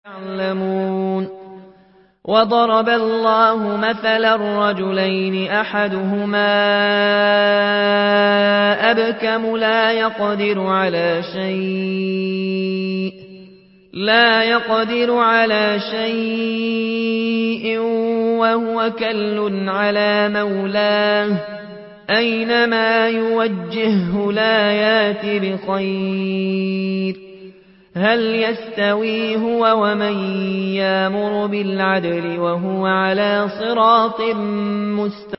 يعلمون وضرب الله مثلا رجلين أحدهما أبكم لا يقدر على شيء وهو كل على مولاه أينما يوجهه لا يات بخير هل يستوي هو ومن يأمر بالعدل وهو على صراط مستقيم